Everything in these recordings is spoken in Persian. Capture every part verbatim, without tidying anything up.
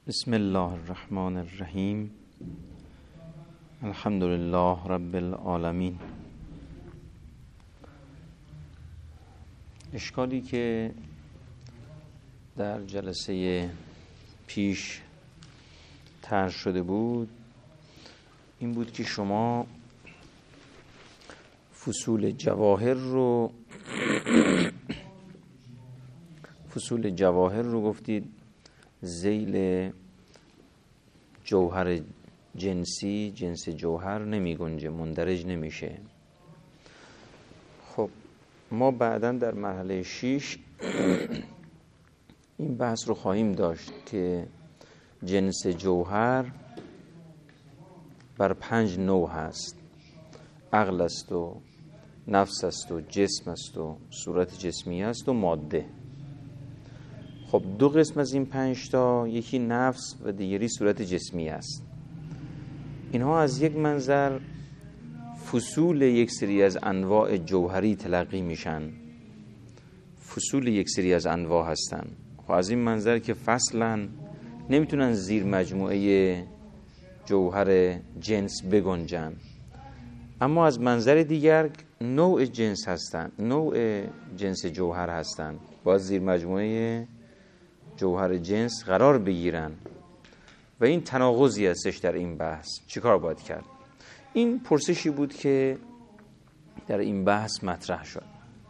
بسم الله الرحمن الرحیم. الحمد لله رب العالمین. اشکالی که در جلسه پیش طرح شده بود این بود که شما فصول جواهر رو فصول جواهر رو گفتید ذیل جوهر جنسی، جنس جوهر نمی گنجه، مندرج نمیشه. خب ما بعداً در مرحله شش این بحث رو خواهیم داشت که جنس جوهر بر پنج نوع هست: عقل است و نفس است و جسم است و صورت جسمی است و ماده. خب دو قسم از این پنج تا، یکی نفس و دیگری صورت جسمی است. اینها از یک منظر فصول یک سری از انواع جوهری تلقی میشن، فصول یک سری از انواع هستن. خب از این منظر که فصلا نمیتونن زیر مجموعه جوهر جنس بگنجن، اما از منظر دیگر نوع جنس هستن، نوع جنس جوهر هستن، باید زیر مجموعه جوهر جنس قرار بگیرن و این تناقضی هستش در این بحث. چیکار باید کرد؟ این پرسشی بود که در این بحث مطرح شد.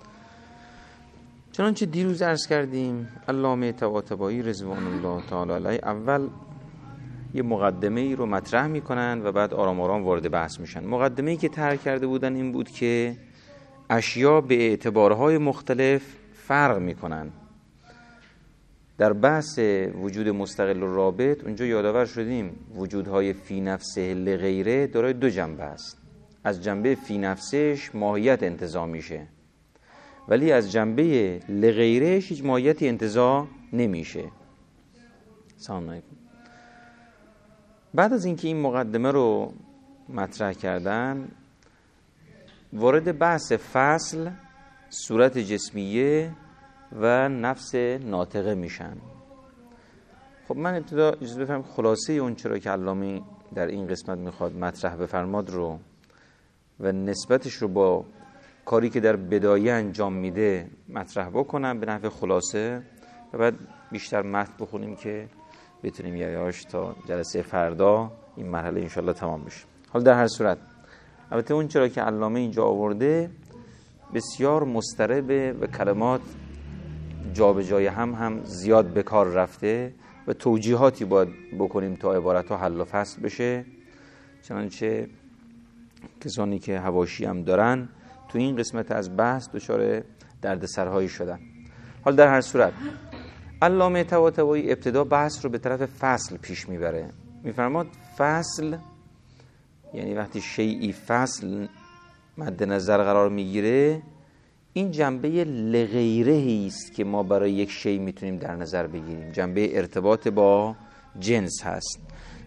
چنانچه دیروز عرض کردیم علامه طباطبایی رضوان الله تعالی علیه اول یه مقدمه ای رو مطرح میکنن و بعد آرام آرام وارد بحث میشن. مقدمه ای که طرح کرده بودن این بود که اشیا به اعتبارهای مختلف فرق میکنن. در بحث وجود مستقل و رابط اونجا یادآور شدیم وجودهای فی نفسه لغیره دارای دو جنبه است. از جنبه فی نفسش ماهیت انتزاع میشه، ولی از جنبه لغیرهش هیچ ماهیتی انتزاع نمیشه. سلام علیکم. بعد از اینکه این مقدمه رو مطرح کردن وارد بحث فصل، صورت جسمیه و نفس ناطقه میشن. خب من ابتدا اجازه بفرمایید خلاصه اون چرا که علامه در این قسمت میخواد مطرح بفرماد رو و نسبتش رو با کاری که در بدایه انجام میده مطرح بکنم به نحو خلاصه و بعد بیشتر متن بخونیم که بتونیم یایاش تا جلسه فردا این مرحله انشالله تمام بشه. حالا در هر صورت البته اون چرا که علامه اینجا آورده بسیار مضطربه و کلمات جا به جای هم هم زیاد به کار رفته و توجیهاتی باید بکنیم تا عبارت‌ها حل و فصل بشه. چنانچه کسانی که حواشی هم دارن تو این قسمت از بحث دچار دردسرهایی شدن. حالا در هر صورت علامه طباطبایی ابتدا بحث رو به طرف فصل پیش میبره. میفرماد فصل یعنی وقتی شیئی فصل مد نظر قرار میگیره این جنبه لغیره است که ما برای یک شی میتونیم در نظر بگیریم، جنبه ارتباط با جنس هست.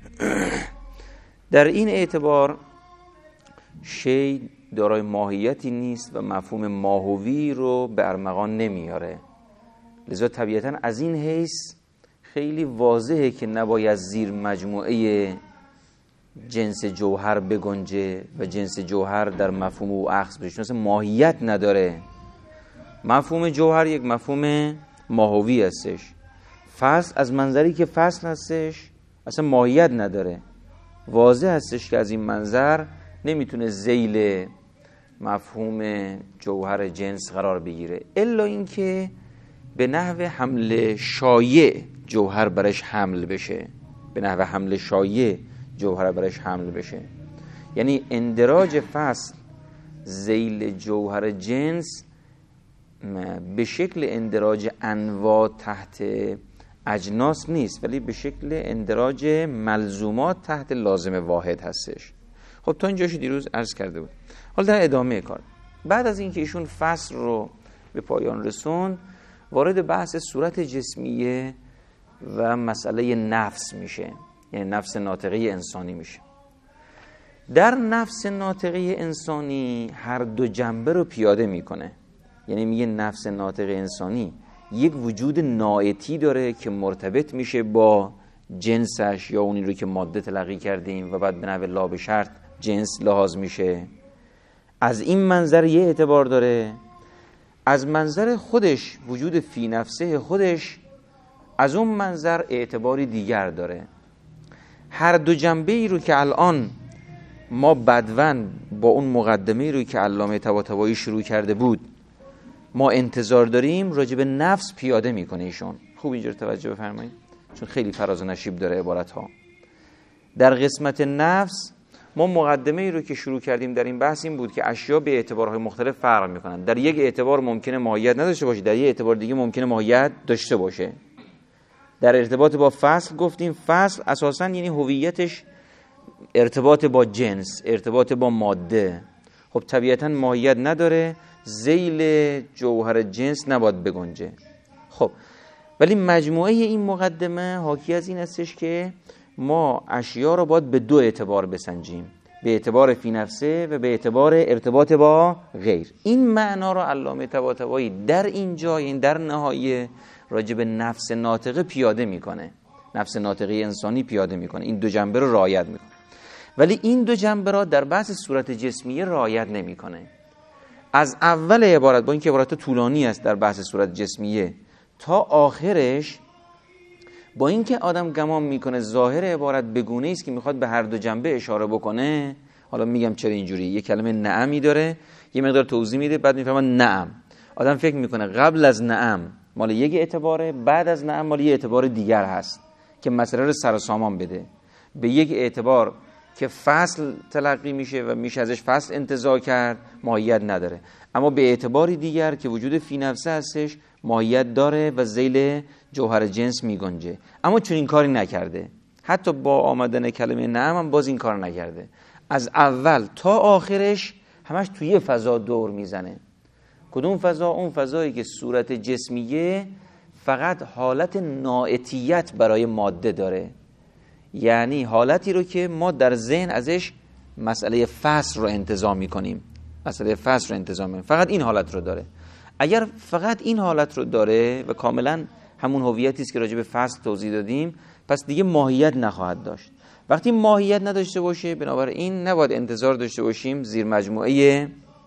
در این اعتبار شی دارای ماهیتی نیست و مفهوم ماهوی رو به ارمغان نمیاره، لذا طبیعتاً از این حیث خیلی واضحه که نباید زیر مجموعه جنس جوهر بگنجه و جنس جوهر در مفهوم او اخذ بشه، مثلا ماهیت نداره. مفهوم جوهر یک مفهوم ماهوی هستش. فصل از منظری که فصل هستش اصلا ماهیت نداره، واضح هستش که از این منظر نمیتونه ذیل مفهوم جوهر جنس قرار بگیره، الا اینکه به نحو حمل شایع جوهر برش حمل بشه، به نحو حمل شایع جوهر برش حمل بشه. یعنی اندراج فصل ذیل جوهر جنس به شکل اندراج انواع تحت اجناس نیست، ولی به شکل اندراج ملزومات تحت لازم واحد هستش. خب تا اینجاشو دیروز عرض کرده بود. حالا در ادامه کار بعد از اینکه ایشون فصل رو به پایان رسوند وارد بحث صورت جسمیه و مسئله نفس میشه، یعنی نفس ناطقه انسانی میشه. در نفس ناطقه انسانی هر دو جنبه رو پیاده میکنه. یعنی میگه نفس ناطقه انسانی یک وجود نائتی داره که مرتبط میشه با جنسش یا اونی رو که ماده تلقی کردیم و بعد به نحو لا به شرط جنس لحاظ میشه. از این منظر یه اعتبار داره. از منظر خودش، وجود فی نفسه خودش، از اون منظر اعتباری دیگر داره. هر دو جنبه ای رو که الان ما بدون با اون مقدمه ای رو که علامه طباطبایی شروع کرده بود ما انتظار داریم راجع به نفس پیاده میکنه ایشون. خوب اینجور توجه بفرمایید چون خیلی فراز و نشیب داره عبارت ها. در قسمت نفس ما مقدمه ای رو که شروع کردیم در این بحث این بود که اشیا به اعتبارهای مختلف فرق میکنن. در یک اعتبار ممکنه ماهیت نداشته باشه، در یک اعتبار دیگه ممکنه ماهیت داشته باشه. در ارتباط با فصل گفتیم فصل اساساً یعنی هویتش ارتباط با جنس، ارتباط با ماده. خب طبیعتاً ماهیت نداره، ذیل جوهر جنس نباید بگنجه. خب ولی مجموعه این مقدمه حاکی از این استش که ما اشیا رو باید به دو اعتبار بسنجیم، به اعتبار فی نفسه و به اعتبار ارتباط با غیر. این معنا رو علامه طباطبایی در اینجا، این در نهایه راجع به نفس ناطقه پیاده میکنه، نفس ناطقه انسانی پیاده میکنه، این دو جنبه رو رعایت میکنه. ولی این دو جنبه را در بحث صورت جسمیه رعایت نمیکنه. از اول عبارت، با اینکه عبارت طولانی است در بحث صورت جسمیه، تا آخرش با اینکه آدم گمان میکنه ظاهر عبارت بگونه است که میخواد به هر دو جنبه اشاره بکنه. حالا میگم چرا اینجوری. یه کلمه نعمی داره، یه مقدار توضیح میده، بعد میفهمه نعم. آدم فکر میکنه قبل از نعم مال یک اعتباره، بعد از نعم مال یه اعتبار دیگر هست که مسئله رو سر و سامان بده. به یک اعتبار که فصل تلقی میشه و میشه ازش فصل انتزاع کرد ماهیت نداره، اما به اعتباری دیگر که وجود فی نفسه هستش ماهیت داره و ذیل جوهر جنس میگنجه. اما چون این کاری نکرده، حتی با آمدن کلمه نعم هم باز این کار نکرده. از اول تا آخرش همش توی یه فضا دور میزنه. کدوم فضا؟ اون فضایی که صورت جسمیه فقط حالت ناعتیت برای ماده داره، یعنی حالتی رو که ما در ذهن ازش مسئله فصل رو انتزاع میکنیم، مسئله فصل رو انتزاع میکنیم، فقط این حالت رو داره. اگر فقط این حالت رو داره و کاملا همون هویتی است که راجع به فصل توضیح دادیم، پس دیگه ماهیت نخواهد داشت. وقتی ماهیت نداشته باشه، بنابراین نباید انتظار داشته باشیم زیر مجموعه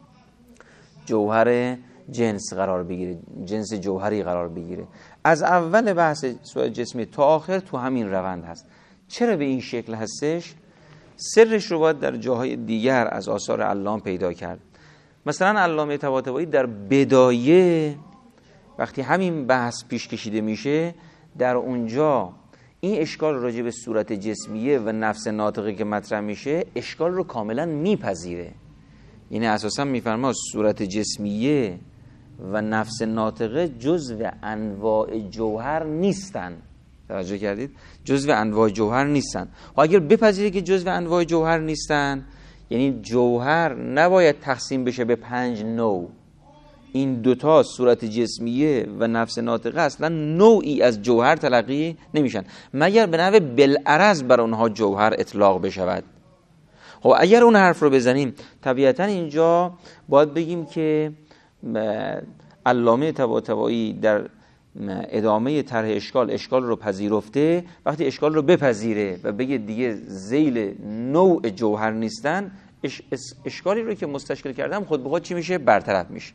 جوهر جنس قرار بگیره، جنس جوهری قرار بگیره. از اول بحث صورت جسمی تا آخر تو همین روند هست. چرا به این شکل هستش؟ سرش رو باید در جاهای دیگر از آثار علامه پیدا کرد. مثلا علامه طباطبایی در بدایه وقتی همین بحث پیش کشیده میشه، در اونجا این اشکال راجع به صورت جسمیه و نفس ناطقه که مطرح میشه اشکال رو کاملا میپذیره. یعنی اساسا میفرما صورت جسمیه و نفس ناطقه جزو انواع جوهر نیستن. توجه کردید؟ جزو انواع جوهر نیستن. و اگر بپذیره که جزو انواع جوهر نیستن، یعنی جوهر نباید تقسیم بشه به پنج نوع. این دوتا صورت جسمیه و نفس ناطقه اصلا نوعی از جوهر تلقی نمیشن مگر به نحو بالعرض بر اونها جوهر اطلاق بشود. خب اگر اون حرف رو بزنیم، طبیعتا اینجا باید بگیم که علامه طباطبایی در ادامه طرح اشکال اشکال رو پذیرفته. وقتی اشکال رو بپذیره و بگه دیگه ذیل نوع جوهر نیستن، اش اشکالی رو که مستشکل کردم خود به خود چی میشه؟ برطرف میشه.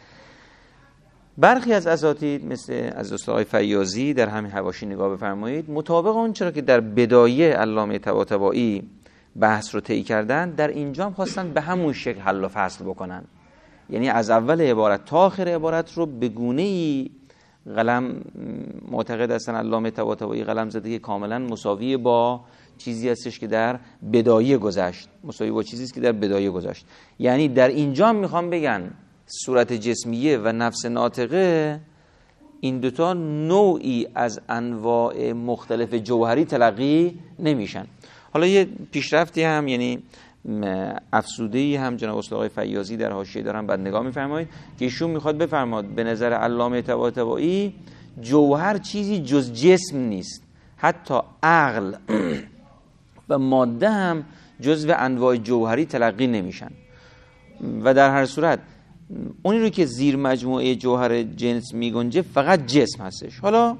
برخی از اساتید مثل از استاد آقای فیاضی در همین حواشی نگاه بفرمایید، مطابق اون چرا که در بدایه علامه طباطبایی بحث رو طی کردن، در اینجا هم خواستن به همون شکل حل و فصل بکنن. یعنی از اول عبارت تا آخر عبارت رو به گونه‌ای قلم معتقد هستن علامه طباطبایی قلم زده که کاملا مساوی با چیزی هستش که در بدایه گذشت، مساوی با چیزی است که در بدایه گذشت. یعنی در اینجا میخوام بگن صورت جسمیه و نفس ناطقه این دوتا نوعی از انواع مختلف جوهری تلقی نمیشن. حالا یه پیشرفتی هم، یعنی افسوده‌ای هم جناب استاد آقای فیاضی در حاشیه دارن، بعد نگاه میفرمایید که ایشون میخواد بفرماد به نظر علامه طباطبایی جوهر چیزی جز جسم نیست، حتی عقل و ماده هم جزو انواع جوهری تلقی نمیشن و در هر صورت اونی رو که زیر مجموعه جوهر جنس میگنجه فقط جسم هستش. حالا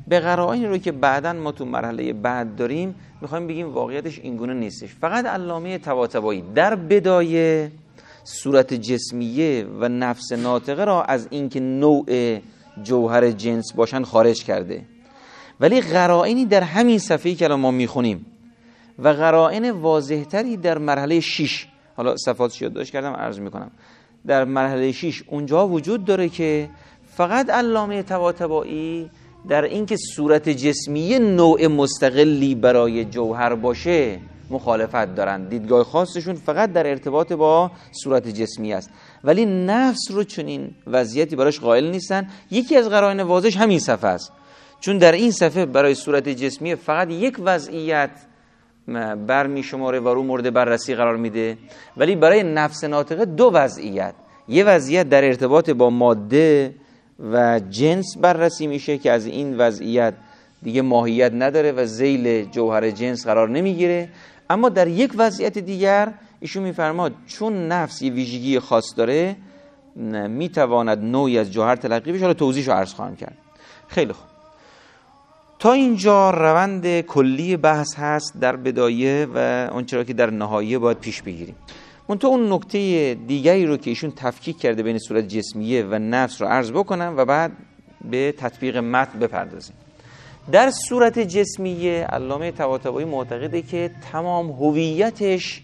به قرائنی رو که بعداً ما تو مرحله بعد داریم میخوایم بگیم واقعیتش اینگونه نیستش. فقط علامه طباطبایی در بدایه صورت جسمیه و نفس ناطقه را از اینکه نوع جوهر جنس باشن خارج کرده، ولی قرائنی در همین صفحه‌ای که ما میخونیم و قرائن واضحتری در مرحله شش، حالا صفحاتش یادداشت کردم عرض میکنم، در مرحله شش اونجا وجود داره که فقط علامه طباطبایی در اینکه صورت جسمیه نوع مستقلی برای جوهر باشه مخالفت دارن. دیدگاه خاصشون فقط در ارتباط با صورت جسمی است، ولی نفس رو چنین وضعیتی براش قائل نیستن. یکی از قرائن واضحش همین صفحه است، چون در این صفحه برای صورت جسمی فقط یک وضعیت برمی شماره و رو مورد بررسی قرار میده، ولی برای نفس ناطقه دو وضعیت، یه وضعیت در ارتباط با ماده و جنس بررسی میشه که از این وضعیت دیگه ماهیت نداره و ذیل جوهر جنس قرار نمیگیره، اما در یک وضعیت دیگر ایشون میفرماد چون نفس یه ویژگی خاص داره میتواند نوعی از جوهر تلقی بشه. حالا توضیحشو عرض خواهم کرد. خیلی خوب، تا اینجا روند کلی بحث هست در بدایه و اون چرا که در نهایه باید پیش بگیریم. منتها اون نکته دیگری رو که ایشون تفکیک کرده بین صورت جسمیه و نفس رو عرض بکنم و بعد به تطبیق متن بپردازیم. در صورت جسمیه علامه طباطبایی معتقده که تمام هویتش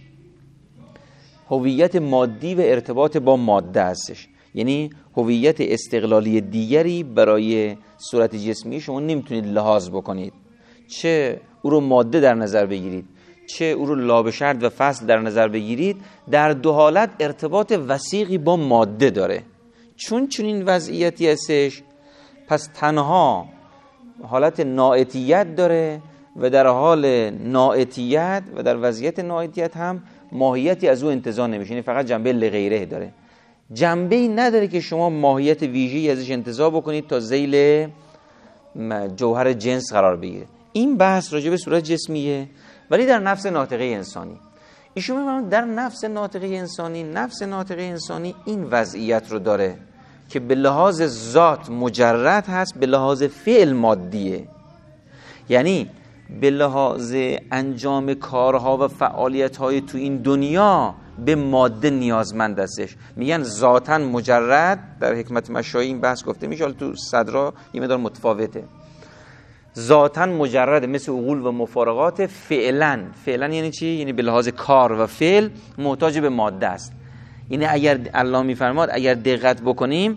هویت مادی و ارتباط با ماده هستش، یعنی هویت استقلالی دیگری برای صورت جسمی شما نمیتونید لحاظ بکنید، چه او رو ماده در نظر بگیرید چه او رو لابشرط و فصل در نظر بگیرید، در دو حالت ارتباط وثیقی با ماده داره. چون چنین وضعیتی هستش پس تنها حالت ناعتیت داره و در حال ناعتیت و در وضعیت ناعتیت هم ماهیتی از او انتزاع نمیشه، یعنی فقط جنبه لغیره داره، جنبه‌ای نداره که شما ماهیت ویژه‌ای ازش انتزاع بکنید تا ذیل جوهر جنس قرار بگیره. این بحث راجع به صورت جسمیه. ولی در نفس ناطقه انسانی ایشون میگن در نفس ناطقه انسانی نفس ناطقه انسانی این وضعیت رو داره که به لحاظ ذات مجرد هست، به لحاظ فعل مادیه، یعنی به لحاظ انجام کارها و فعالیت‌های تو این دنیا به ماده نیازمند هستش. میگن ذاتاً مجرد، در حکمت مشایی این بحث گفته میشه، حالا تو صدرا یه مقدار متفاوته. ذاتاً مجرد مثل عقول و مفارقات، فعلاً فعلاً یعنی چی؟ یعنی به لحاظ کار و فعل محتاج به ماده است. یعنی اگر الله میفرماد اگر دقت بکنیم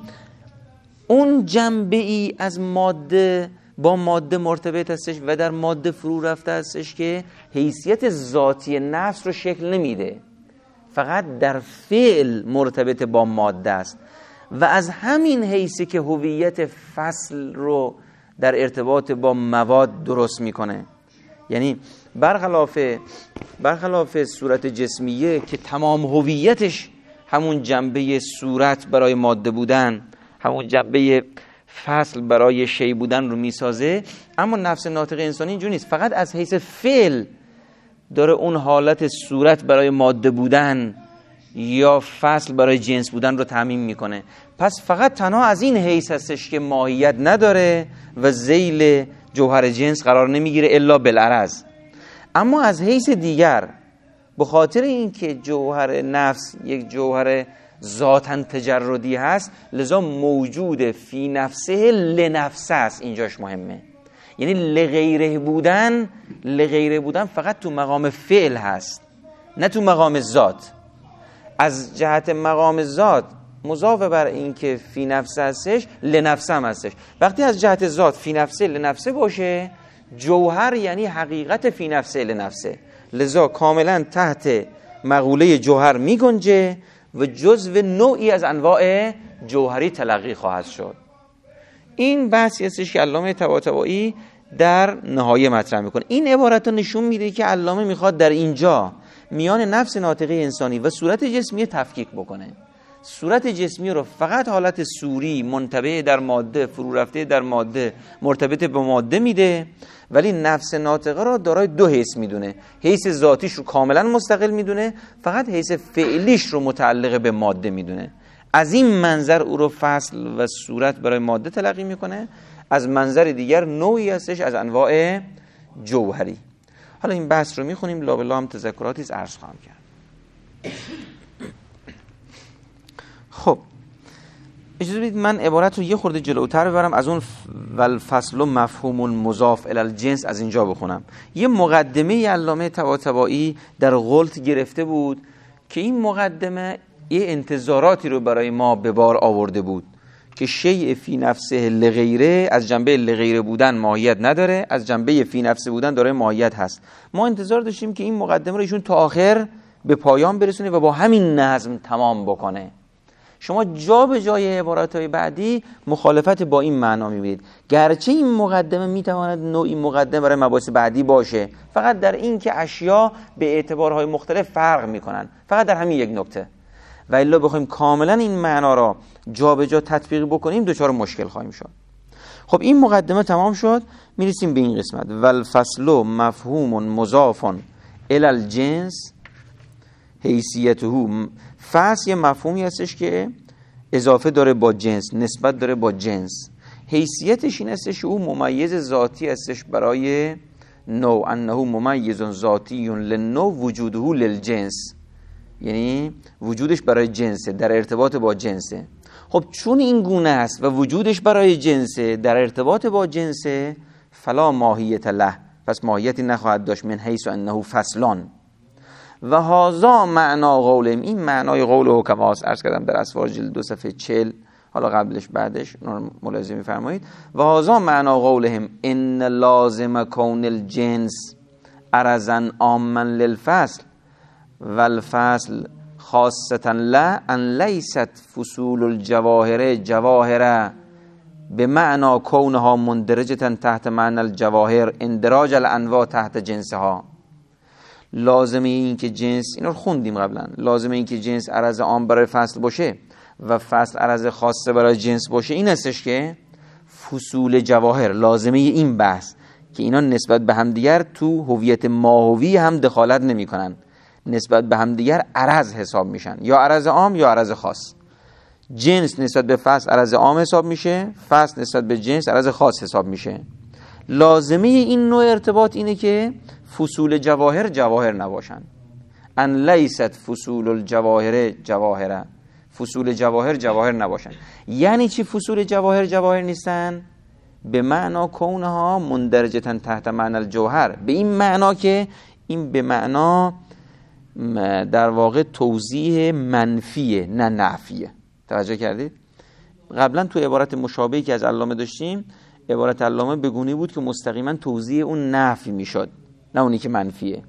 اون جنبه ای از ماده با ماده مرتبط هستش و در ماده فرو رفته هستش که حیثیت ذاتی نفس رو شکل نمیده، فقط در فعل مرتبط با ماده است و از همین حیثی که هویت فصل رو در ارتباط با مواد درست میکنه. یعنی برخلاف برخلاف صورت جسمیه که تمام هویتش همون جنبه صورت برای ماده بودن، همون جنبه فصل برای شی بودن رو میسازه، اما نفس ناطق انسانی اینجوری نیست، فقط از حیث فعل داره اون حالت صورت برای ماده بودن یا فصل برای جنس بودن رو تعمیم میکنه. پس فقط تنها از این حیث هستش که ماهیت نداره و ذیل جوهر جنس قرار نمیگیره الا بالعرض. اما از حیث دیگر به خاطر اینکه جوهر نفس یک جوهر ذاتاً تجردی هست، لذا موجود فی نفسه لنفسه است. اینجاش مهمه، یعنی لغیره بودن لغیره بودن فقط تو مقام فعل هست، نه تو مقام ذات. از جهت مقام ذات مضاف بر این که فی نفسه هستش، لنفسه هم هستش. وقتی از جهت ذات فی نفسه لنفسه باشه، جوهر یعنی حقیقت فی نفسه لنفسه، لذا کاملا تحت مقوله جوهر می گنجه و جزو نوعی از انواع جوهری تلقی خواهد شد. این بحثی هستش که علامه طباطبایی در نهایه مطرح میکنه. این عبارت رو نشون میده که علامه میخواد در اینجا میان نفس ناطقه انسانی و صورت جسمی تفکیک بکنه. صورت جسمی رو فقط حالت صوری منطبع در ماده، فرو رفته در ماده، مرتبط به ماده میده، ولی نفس ناطقه را دارای دو حیث میدونه. حیث ذاتیش رو کاملا مستقل میدونه، فقط حیث فعلیش رو متعلق به ماده میدونه. از این منظر او رو فصل و صورت برای ماده تلقی میکنه، از منظر دیگر نوعی هستش از انواع جوهری. حالا این بحث رو میخونیم، لابلا هم تذکراتی از عرض خواهم کرد. خب اجازه بدید من عبارت رو یه خورده جلوتر ببرم، از اون والفصل مفهوم مضاف الی الجنس از اینجا بخونم. یه مقدمه علامه طباطبایی در غلط گرفته بود که این مقدمه یه انتظاراتی رو برای ما به بار آورده بود که شیء فی نفسه لغیره، از جنبه لغیره بودن ماهیت نداره، از جنبه فی نفسه بودن داره ماهیت هست. ما انتظار داشتیم که این مقدمه رو ایشون تا آخر به پایان برسونه و با همین نظم تمام بکنه. شما جا به جای عباراتهای بعدی مخالفت با این معنا میبینید، گرچه این مقدمه میتواند نوعی مقدمه برای مباحث بعدی باشه، فقط در این که اشیا به اعتبارهای مختلف فرق میکنن، فقط در همین یک نکته. و الا بخوایم کاملا این معنا را جا به جا تطبیق بکنیم دچار مشکل خواهیم شد. خب این مقدمه تمام شد، میرسیم به این قسمت. والفصل مفهوم مضاف الی الجنس حیثیته. فصل یه مفهومی هستش که اضافه داره با جنس، نسبت داره با جنس. حیثیتش این هستش او ممیز ذاتی هستش برای نوع، انه ممیز ذاتی للنوع وجوده للجنس، یعنی وجودش برای جنسه، در ارتباط با جنسه. خب چون این گونه است و وجودش برای جنسه، در ارتباط با جنسه، فلا ماهیت له، پس ماهیتی نخواهد داشت من حیث انه فصلان. و هذا معنا قولهم، این معنای قول حکماست. عرض کردم در اسفار جلد دو صفحه چهل، حالا قبلش بعدش ملاحظه می‌فرمایید. و هذا معنا قولهم ان لازم کون الجنس عرضا عاما للفصل والفصل خاصة لا ان لیست فصول الجواهر جواهر به معنا کونها مندرجة تحت معنی الجواهر اندراج الانواع تحت جنسها. لازمه این که جنس، اینا رو خوندیم قبلا، لازمه این که جنس عرض عام برای فصل باشه و فصل عرض خاصه برای جنس باشه این هستش که فصول جواهر، لازمه این بحث که اینا نسبت به همدیگر تو هویت ماهوی هم دخالت نمی کنن، نسبت به همدیگر عرض حساب میشن، یا عرض عام یا عرض خاص. جنس نسبت به فصل عرض عام حساب میشه، فصل نسبت به جنس عرض خاص حساب میشه. لازمه این نوع ارتباط اینه که فصول جواهر جواهر نباشن. ان لیست فصول الجواهر جواهر، فصول جواهر جواهر نباشن. یعنی چی فصول جواهر جواهر نیستن؟ به معنا کونها مندرجه تحت معنی الجوهر، به این معنا که این به معنا در واقع توضیح منفیه نه نفیه. توجه کردید؟ قبلا تو عبارت مشابهی که از علامه داشتیم، عبارت علامه بگونی بود که مستقیما توضیح اون نفی میشد، نه اونی که منفیه.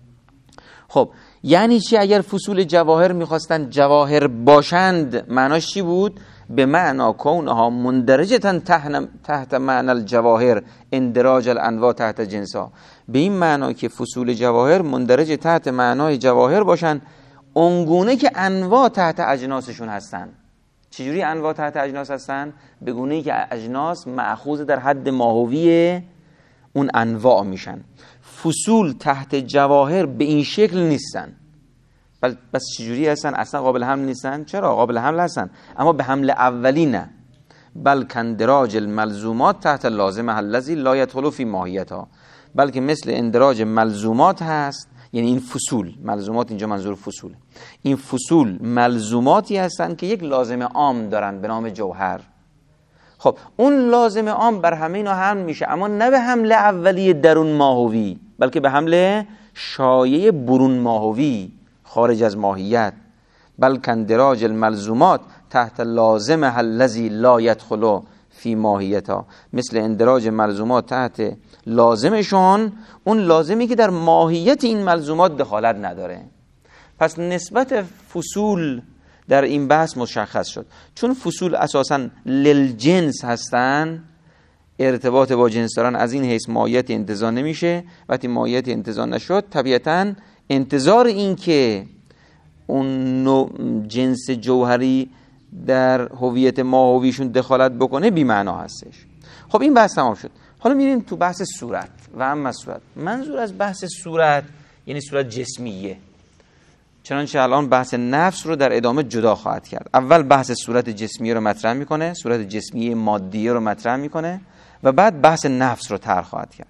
خب یعنی چی اگر فصول جواهر میخواستن جواهر باشند؟ معناش چی بود؟ به معنا کونها مندرجه تحت معنی الجواهر اندراج الانواع تحت جنسها، به این معنا که فصول جواهر مندرج تحت معنای جواهر باشن اونگونه که انواع تحت اجناسشون هستن. چجوری انواع تحت اجناس هستن؟ به گونه‌ای که اجناس مأخوذ در حد ماهوی اون انواع میشن. فصول تحت جواهر به این شکل نیستن. بس چجوری هستن؟ اصلا قابل حمل نیستن. چرا؟ قابل حمل هستن، اما به حمل اولی نه. بلکه اندراج الملزومات تحت لازمه الذی لا يدخل فی ماهیتها، بلکه مثل اندراج ملزومات هست. یعنی این فصول، ملزومات اینجا منظور فصول، این فصول ملزوماتی هستن که یک لازم عام دارن به نام جوهر. خب اون لازم عام بر همه اینا حمل میشه، اما نه به حمل اولیه درون ماهوی، بلکه به حمل شایعه برون ماهوی خارج از ماهیت. بلکه اندراج الملزومات تحت لازمه الذی لا يدخل فی ماهیتها، مثل اندراج ملزومات تحت لازمشون، اون لازمی که در ماهیت این ملزومات دخالت نداره. پس نسبت فصول در این بحث مشخص شد. چون فصول اساساً للجنس هستن، ارتباط با جنس دارن، از این حیث ماهیت انتزاع نمیشه. وقتی ماهیت انتزاع نشد، طبیعتاً انتظار این که اون نوع جنس جوهری در هویت ماهویشون دخالت بکنه بی معنا هستش. خب این بحث تمام شد. حالا میریم تو بحث صورت و اما صورت. منظور از بحث صورت یعنی صورت جسمیه، چنانچه الان بحث نفس رو در ادامه جدا خواهد کرد. اول بحث صورت جسمیه رو مطرح میکنه، صورت جسمیه مادیه رو مطرح میکنه و بعد بحث نفس رو طرح خواهد کرد.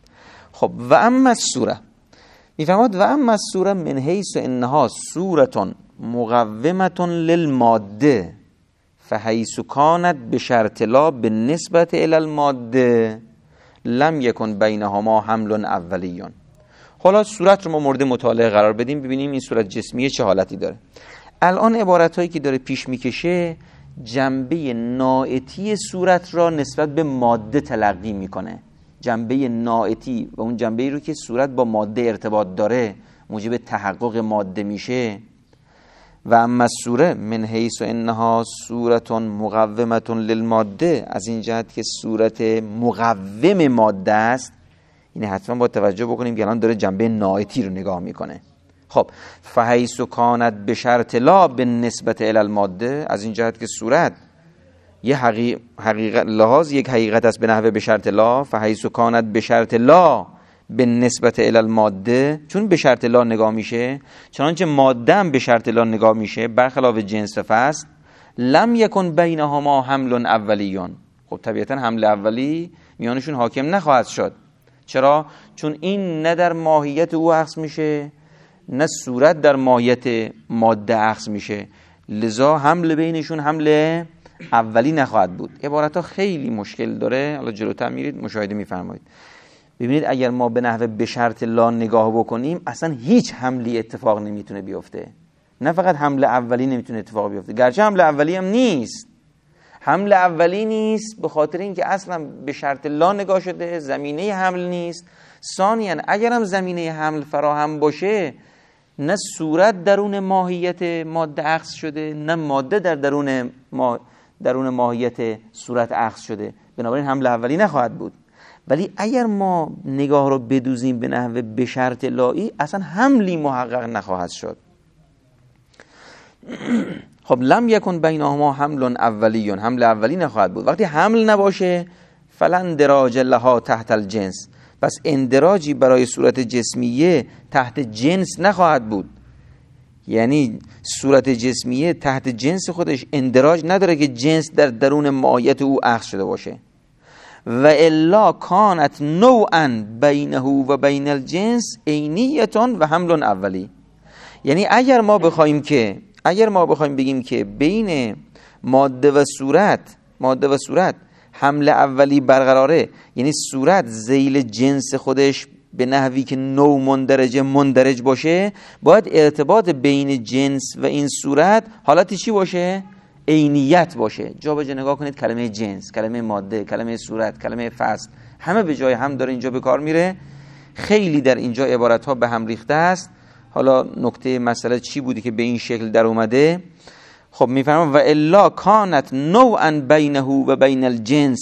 خب و اما السوره، میفرماد و اما السوره من حیث انها سوره مقومه للماده فحیث کانت بشرط لا بالنسبه الی الماده لم یکن بینهما حمل اولیون. حالا صورت رو ما مورد مطالعه قرار بدیم، ببینیم این صورت جسمیه چه حالتی داره. الان عبارت هایی که داره پیش میکشه جنبه نائتی صورت را نسبت به ماده تلقی میکنه، جنبه نائتی و اون جنبه ای رو که صورت با ماده ارتباط داره موجب تحقق ماده میشه. و اما السوره من حیث انها صورت مقومه للماده، از این جهت که صورت مقوم ماده است، این حتما با توجه بکنیم که الان داره جنبه نائتی رو نگاه میکنه. خب فحیث کانت به شرط لا به نسبت الی الماده، از این جهت که صورت یه حقیق حقیقت لحاظ یک حقیقت است به نحوه به شرط لا، فحیث کانت به شرط لا به نسبت الی الماده، چون به شرط لا نگاه میشه چنانچه ماده هم به شرط لا نگاه میشه برخلاف جنس و فصل، لم یکن بینهما حمل اولیون. خب طبیعتا حمل اولی میانشون حاکم نخواهد شد. چرا؟ چون این نه در ماهیت او اخذ میشه نه صورت در ماهیت ماده اخذ میشه، لذا حمل بینشون حمل اولی نخواهد بود. عبارت ها خیلی مشکل داره، حالا جلوتر میرید مشاهده میفرمایید. ببینید اگر ما به نحوه به شرط لا نگاه بکنیم اصلا هیچ حملی اتفاق نمیتونه بیفته، نه فقط حمل اولی نمیتونه اتفاق بیفته، گرچه حمل اولی هم نیست. حمل اولی نیست به خاطر اینکه اصلا به شرط لا نگاه شده، زمینه حمل نیست. ثانیاً اگر هم زمینه حمل فراهم باشه نه صورت درون ماهیت ماده اخذ شده نه ماده در درون ما درون ماهیت صورت اخذ شده، بنابراین حمل اولی نخواهد بود. ولی اگر ما نگاه رو بدوزیم به نحوه به شرط لایی اصلا حملی محقق نخواهد شد. خب لم یکن بینهما حمل اولیون، حمل اولی نخواهد بود. وقتی حمل نباشه فلن دراج لها تحت الجنس، پس اندراجی برای صورت جسمیه تحت جنس نخواهد بود. یعنی صورت جسمیه تحت جنس خودش اندراج نداره که جنس در درون ماهیت او اخذ شده باشه. و الا کانت نوعا بینه و بین الجنس عینیتون و حمل اولی. یعنی اگر ما بخوایم که اگر ما بخوایم بگیم که بین ماده و صورت ماده و صورت حمل اولی برقراره، یعنی صورت ذیل جنس خودش به نحوی که نوع مندرج مندرج باشه، باید ارتباط بین جنس و این صورت حالتی چی باشه؟ عینیت باشه. جا به جا نگاه کنید، کلمه جنس، کلمه ماده، کلمه صورت، کلمه فصل، همه به جای هم داره اینجا به کار میره. خیلی در اینجا عبارت ها به هم ریخته است. حالا نکته مسئله چی بودی که به این شکل در اومده؟ خب میفرمام و الا کانت نوعا بینه و بین الجنس،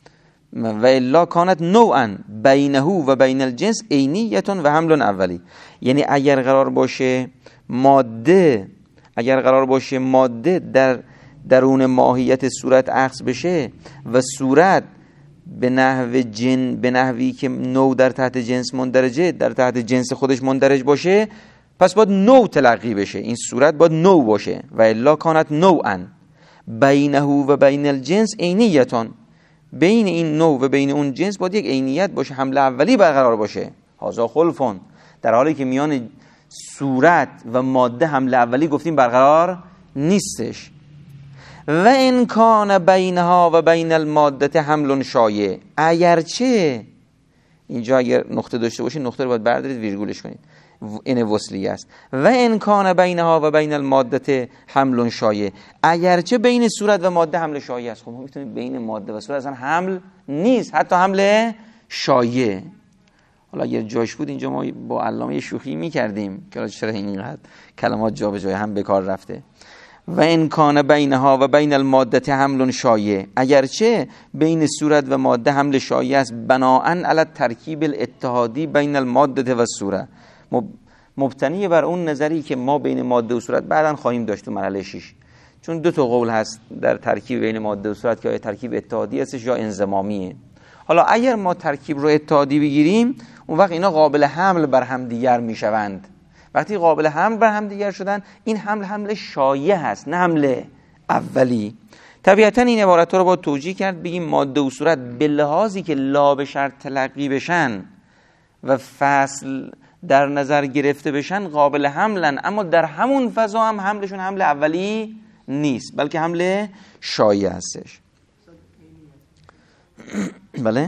و الا کانت نوعا بینه و بین الجنس عینیتون و حمل اولی. یعنی اگر قرار باشه ماده اگر قرار باشه ماده در درون ماهیت صورت اخذ بشه و صورت به نحو جن به نحوی که نوع در تحت جنس مندرجه در تحت جنس خودش مندرج باشه، پس باید نوع تلقی بشه، این صورت باید نوع باشه. و الا کانت نوعا بینه و بین الجنس عینیتون، بین این نوع و بین اون جنس باید یک عینیت باشه، حمل اولی برقرار باشه. هازا خلفون، در حالی که میان صورت و ماده حمل اولی گفتیم برقرار نیستش. و ان کان بینها و بین الماده حمل شایع، اگرچه اینجا اگر نقطه داشته باشید نقطه رو باید بردارید ویرگولش کنید، این وصلی است. و ان کان بینها و بین الماده حمل شایع، اگرچه بین صورت و ماده حمل شایع است. خب ما میتونیم بین ماده و صورت اصلا حمل نیست، حتی حمل شایع. حالا اگر جاش بود اینجا ما با علامه شوخی میکردیم که چرا اینقدر کلمات جا به جای هم به کار رفته. و ان کان بینها و بین الماده حمل شایع، اگرچه بین صورت و ماده حمل شایع است، بناءً علی ترکیب الاتحادی بین الماده و صورت، مبتنی بر اون نظری که ما بین ماده و صورت بعداً خواهیم داشت تو مرحله شش. چون دو تا قول هست در ترکیب بین ماده و صورت که آیا ترکیب اتحادی هستش یا انضمامیه. حالا اگر ما ترکیب رو اتحادی بگیریم اون وقت اینا قابل حمل بر هم دیگر میشوند. وقتی قابل حمل بر هم دیگر شدن، این حمل حمل شایع هست نه حمل اولی. طبیعتا این عبارت ها رو باید توجیه کرد، بگیم ماده و صورت به لحاظی که لا به شرط تلقی بشن و فصل در نظر گرفته بشن قابل حملن، اما در همون فضا هم حملشون حمل اولی نیست بلکه حمل شایع هستش. بله.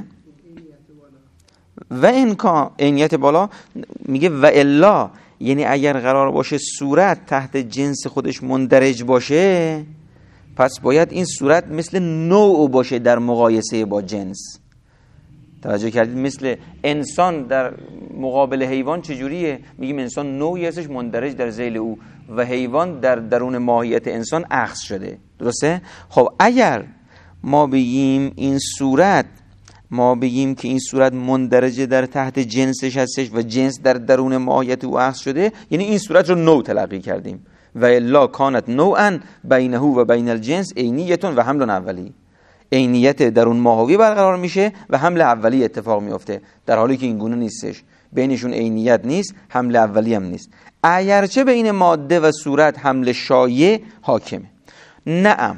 و این که عینیت بالا میگه و الا، یعنی اگر قرار باشه صورت تحت جنس خودش مندرج باشه، پس باید این صورت مثل نوع باشه در مقایسه با جنس. توجه کردید؟ مثل انسان در مقابل حیوان چجوریه؟ میگیم انسان نوعی هستش مندرج در ذیل او و حیوان در درون ماهیت انسان اخذ شده. درسته؟ خب اگر ما بگیم این صورت ما بگیم که این صورت مندرجه در تحت جنسش هستش و جنس در درون ماهیت او اخذ شده، یعنی این صورت رو نوع تلقی کردیم. و الا کانت نوعا بینه و بین الجنس عینیتون و حمل اولی. عینیت درون ماهوی برقرار میشه و حمل اولی اتفاق میفته، در حالی که این گونه نیستش. بینشون عینیت نیست، حمل اولی هم نیست، اگرچه بین ماده و صورت حمل شایع حاکمه. نعم،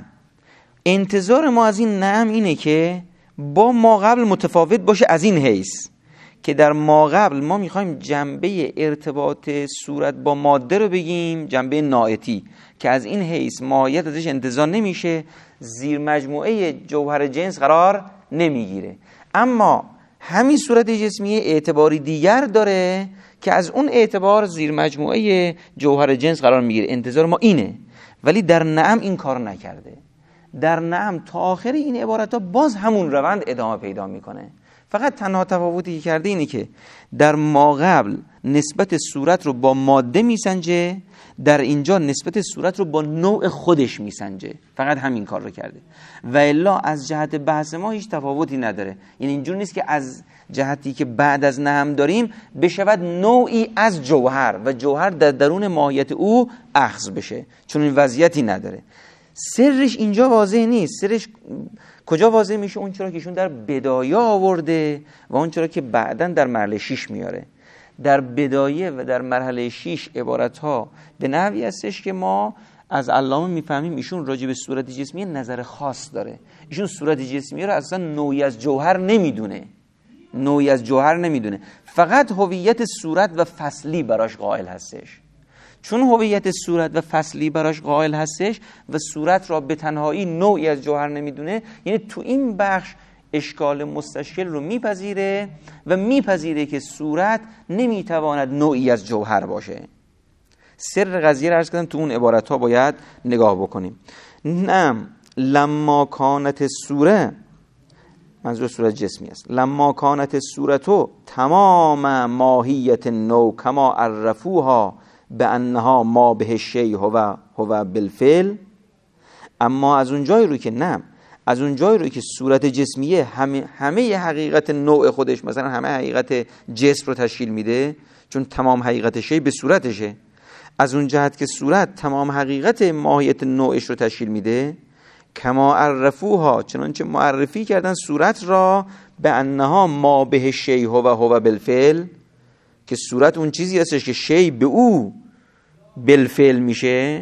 انتظار ما از این نعم اینه که با ما قبل متفاوت باشه، از این حیث که در ما قبل ما میخوایم جنبه ارتباط صورت با ماده رو بگیم، جنبه ناعتی، که از این حیث ماهیت ازش انتظار نمیشه، زیر مجموعه جوهر جنس قرار نمیگیره. اما همین صورت جسمیه اعتباری دیگر داره که از اون اعتبار زیر مجموعه جوهر جنس قرار میگیره. انتظار ما اینه، ولی در نعم این کار نکرده. در نعم تا آخر این عبارت ها باز همون روند ادامه پیدا میکنه. فقط تنها تفاوتی که کرده اینه که در ما قبل نسبت صورت رو با ماده میسنجه، در اینجا نسبت صورت رو با نوع خودش میسنجه. فقط همین کار رو کرده و الا از جهت بحث ما هیچ تفاوتی نداره. یعنی اینجور نیست که از جهتی که بعد از نعم داریم بشود نوعی از جوهر و جوهر در درون ماهیت او اخذ بشه، چون این وضعیتی نداره. سرش اینجا واضح نیست. سرش کجا واضح میشه؟ اون چرا که ایشون در بدایه آورده و اون چرا که بعداً در مرحله شیش میاره. در بدایه و در مرحله شیش عبارت ها به نحوی هستش که ما از علامه میفهمیم ایشون راجع به صورت جسمی نظر خاص داره. ایشون صورت جسمی رو اصلا نوعی از جوهر نمیدونه، نوعی از جوهر نمیدونه، فقط هویت صورت و فصلی براش قائل هستش. چون هویت صورت و فصلی براش قائل هستش و صورت را به تنهایی نوعی از جوهر نمیدونه، یعنی تو این بخش اشکال مستشکل رو میپذیره و میپذیره که صورت نمیتواند نوعی از جوهر باشه. سر قضیه رو عرض کردم، تو اون عبارت ها باید نگاه بکنیم. نعم لما کانت صوره، منظور صورت جسمی است، لما کانت صورتو تمام ماهیت نو کما عرفوها به انها ما به شیء هو هو بالفعل. اما از اون جایی رو که نه از اون جایی رو که صورت جسمیه همه همه حقیقت نوع خودش، مثلا همه حقیقت جسم رو تشکیل میده، چون تمام حقیقت شیء به صورتشه. از اون جهت که صورت تمام حقیقت ماهیت نوعش رو تشکیل میده، کما عرفوها، چنانچه معرفی کردن صورت را به انها ما به شیء هو هو بالفعل، که صورت اون چیزی هستش که شیء به او بالفعل میشه.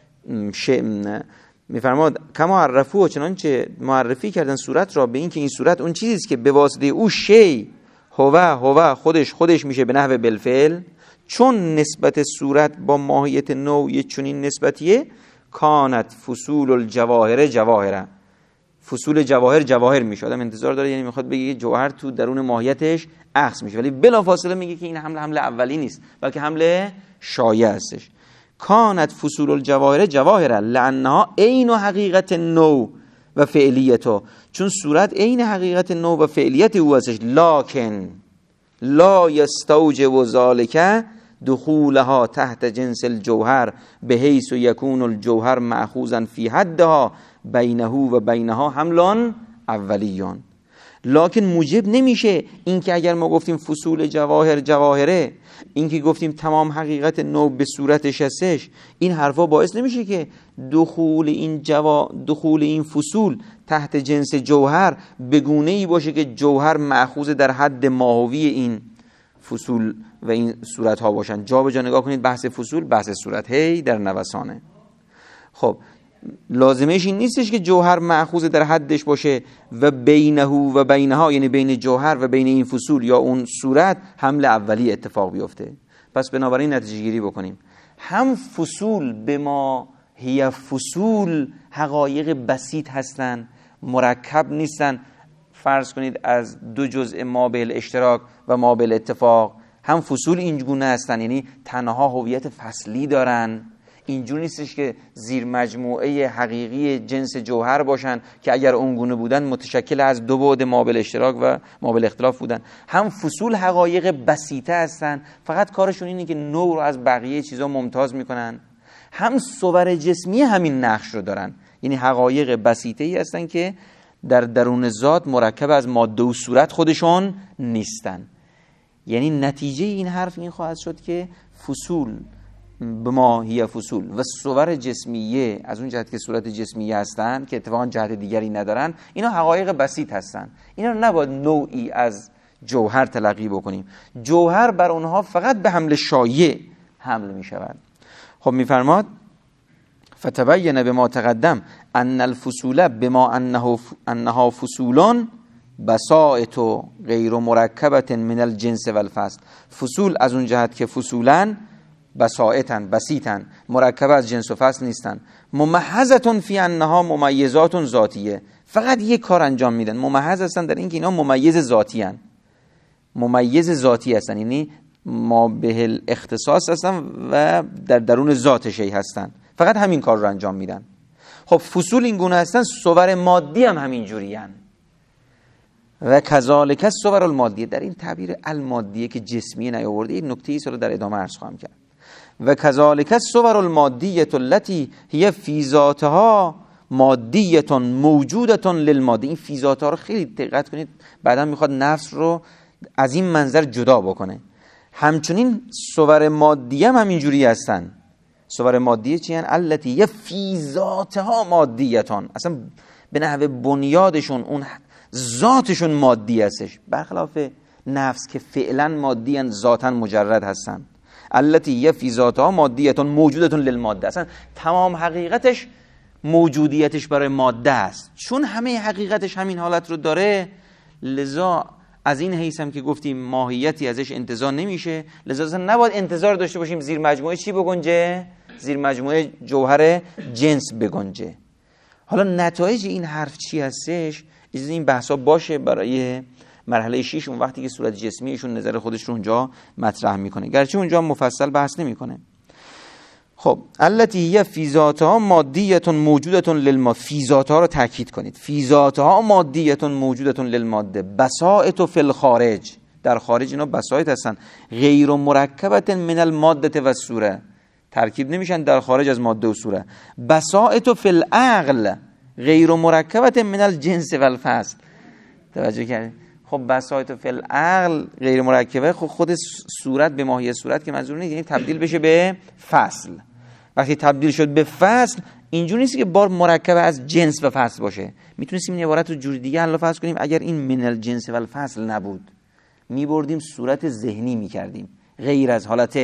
میفرماد کما عرفوها، چنانچه معرفی کردن صورت را به این که این صورت اون چیزی است که به واسطه او شیء هو هو خودش خودش میشه به نحو بالفعل. چون نسبت صورت با ماهیت نوع یه چنین نسبتیه، کانت فصول الجواهر جواهره، فصول جواهر جواهر میشه. آدم انتظار داره، یعنی میخواد بگه جوهر تو درون ماهیتش اخذ میشه، ولی بلافاصله میگه که این حمله حمله اولی نیست بلکه حمله شایع هستش. کانت فصول الجواهر جواهره لانها عین حقیقت نوع و فعلیتو، چون صورت عین حقیقت نوع و فعلیت او هستش. لکن لا یستوجب ذلک دخولها تحت جنس الجوهر به حیث یکون الجوهر مأخوذا فی حدها بینه و بینها حمل اولیون. لکن موجب نمیشه این که اگر ما گفتیم فصول جواهر جواهره، این که گفتیم تمام حقیقت نوع به صورتش هستش، این حرفا باعث نمیشه که دخول این جوا دخول این فصول تحت جنس جوهر به گونه‌ای باشه که جوهر مأخوذ در حد ماهوی این فصول و این صورت ها باشن. جا به جا نگاه کنید، بحث فصول بحث صورت هی در نوسانه. خب لازمش این نیستش که جوهر مأخوذ در حدش باشه و بینه و بینها، یعنی بین جوهر و بین این فصول یا اون صورت حمل اولی اتفاق بیفته. پس بنابراین نتیجه گیری بکنیم هم فصول به ما هی فصول حقایق بسیط هستن، مرکب نیستن. فرض کنید از دو جزء ما بالاشتراک و ما بالاتفاق، هم فصول اینگونه هستن، یعنی تنها هویت فصلی دارن. اینجور نیستش که زیر مجموعه حقیقی جنس جوهر باشن که اگر اونگونه بودن متشکل از دو بعد ما بالاشتراک و ما بالاختلاف بودن. هم فصول حقایق بسیطه هستن، فقط کارشون اینه که نوع رو از بقیه چیزا ممتاز میکنن. هم صور جسمی همین نقش رو دارن، یعنی حقایق بسیطه ای هستن که در درون ذات مرکب از ماده و صورت خودشون نیستن. یعنی نتیجه این حرف این خواهد شد که فصول به ما هی فصول و صور جسمیه از اون جهت که صورت جسمیه هستن که اتفاقا جهت دیگری ندارن، اینا حقایق بسیط هستن. اینا رو نباید نوعی از جوهر تلقی بکنیم. جوهر بر اونها فقط به حمل شایع حمل می شود. خب میفرماد فتبین بما تقدم ان الفصول بما انه انها فصولان بسائط غیر مرکبه من الجنس والفصل. فصول از اون جهت که فصولن بسائطن، بسیطن، مرکب از جنس و فصل نیستن. ممحضتون فی انها ممیزات ذاتیه، فقط یک کار انجام میدن. ممحض هستن در اینکه اینا ممیز ذاتی هستن، ممیز ذاتی هستن، یعنی ما به الاختصاص هستن و در درون ذات شی هستن، فقط همین کار رو انجام میدن. خب فصول این گونه هستن، صور مادی هم همین جوری هستن. و کذالک الصور المادیه، در این تعبیر المادیه که جسمیه نیاورده، این نکته ایست رو در ادامه عرض خواهم کرد. و کذالک الصور المادیه التي هي فی ذاتها مادیه موجوده للماده. این فی ذاتها رو خیلی دقت کنید، بعدا میخواد نفس رو از این منظر جدا بکنه. همچنین صور مادیه هم همینجوری هستن. صور مادیه چی هستن؟ التي هي فی ذاتها مادیه، اصلا به نحو بنیادشون اون ذاتشون مادی هستش، برخلاف نفس که فعلا مادی هستن، ذاتا مجرد هستن. التي هي فی ذاتها مادیه موجوده للماده، اصلا تمام حقیقتش موجودیتش برای ماده است. چون همه حقیقتش همین حالت رو داره، لذا از این حیث هم که گفتیم ماهیتی ازش انتظار نمیشه، لذا اصلا نباید انتظار داشته باشیم زیر مجموعه چی بگنجه؟ زیر مجموعه جوهر جنس بگنجه. حالا نتایج این حرف چی هستش؟ اجازه این بحثا باشه برای مرحله شش، اون وقتی که صورت جسمیشون نظر خودش رو اونجا مطرح میکنه، گرچه اونجا مفصل بحث نمیکنه. خب التي هي فی ذاتها مادیه موجوده للماده، فی ذاتها رو تاکید کنید، فی ذاتها مادیه موجوده للماده بسائط فی الخارج، در خارج اینا بسائط هستن، غیر مرکبه من الماده و الصوره، ترکیب نمیشن در خارج از ماده و صوره. بسائط فی العقل غیر مرکبه من الجنس و الفصل. توجه کردید؟ خب بسائط فی العقل غیر مرکبه، خب خود صورت به ماهیت صورت که منظور نیست، یعنی تبدیل بشه به فصل. وقتی تبدیل شد به فصل، اینجوری نیست که بار مرکب از جنس و فصل باشه. میتونستیم این عبارت رو جوری دیگه حل فرض کنیم، اگر این من الجنس و الفصل نبود، میبردیم صورت ذهنی میکردیم، غیر از حالت